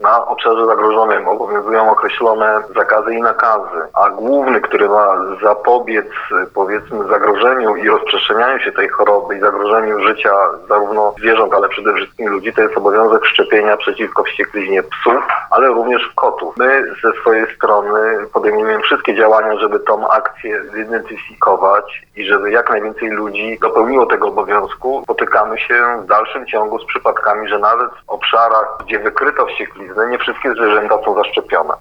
Na obszarze zagrożonym obowiązują określone zakazy i nakazy, a główny, który ma zapobiec, powiedzmy, zagrożeniu i rozprzestrzenianiu się tej choroby i zagrożeniu życia zarówno zwierząt, ale przede wszystkim ludzi, to jest obowiązek szczepienia przeciwko wściekliznie psów, ale również kotów. My ze swojej strony podejmujemy wszystkie działania, żeby tą akcję zidentyfikować i żeby jak najwięcej ludzi dopełniło tego obowiązku. Spotykamy się w dalszym ciągu z przypadkami, że nawet w obszarach, gdzie wykryto wściekliznę, nie wszystkie zwierzęta są zaszczepione.